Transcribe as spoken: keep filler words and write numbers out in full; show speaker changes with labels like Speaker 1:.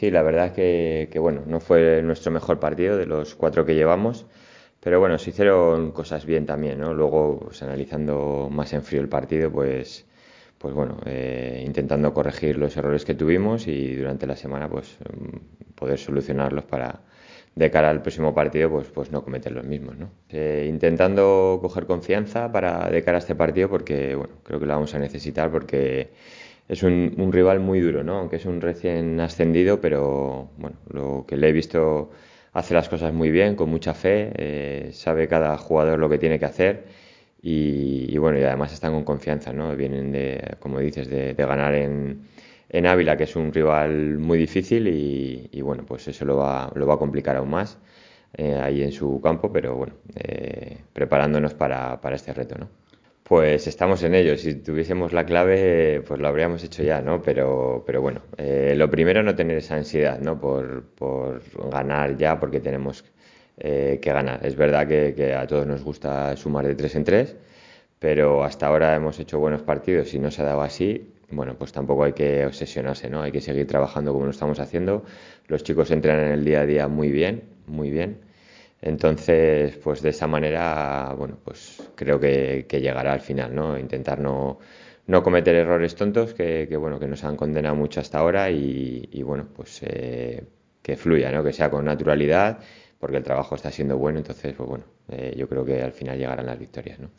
Speaker 1: Sí, la verdad que, que, bueno, no fue nuestro mejor partido de los cuatro que llevamos, pero bueno, se hicieron cosas bien también, ¿no? Luego, pues analizando más en frío el partido, pues, pues bueno, eh, intentando corregir los errores que tuvimos y durante la semana, pues mm, poder solucionarlos para de cara al próximo partido, pues, pues no cometer los mismos, ¿no? Eh, intentando coger confianza para de cara a este partido, porque bueno, creo que lo vamos a necesitar porque es un, un rival muy duro, ¿no? Aunque es un recién ascendido, pero bueno, lo que le he visto hace las cosas muy bien, con mucha fe, eh, sabe cada jugador lo que tiene que hacer y, y bueno, y además están con confianza, ¿no? Vienen de, como dices, de, de ganar en, en Ávila, que es un rival muy difícil y, y bueno, pues eso lo va, lo va a complicar aún más eh, ahí en su campo, pero bueno, eh, preparándonos para, para este reto, ¿no? Pues estamos en ello. Si tuviésemos la clave, pues lo habríamos hecho ya, ¿no? Pero, pero bueno, eh, lo primero no tener esa ansiedad, ¿no? Por, por ganar ya, porque tenemos eh, que ganar. Es verdad que, que a todos nos gusta sumar de tres en tres, pero hasta ahora hemos hecho buenos partidos y no se ha dado así. Bueno, pues tampoco hay que obsesionarse, ¿no? Hay que seguir trabajando como lo estamos haciendo. Los chicos entran en el día a día muy bien, muy bien. Entonces, pues de esa manera, bueno, pues creo que, que llegará al final, ¿no? Intentar no, no cometer errores tontos que, que, bueno, que nos han condenado mucho hasta ahora y, y bueno, pues eh, que fluya, ¿no? Que sea con naturalidad, porque el trabajo está siendo bueno, entonces, pues bueno, eh, yo creo que al final llegarán las victorias, ¿no?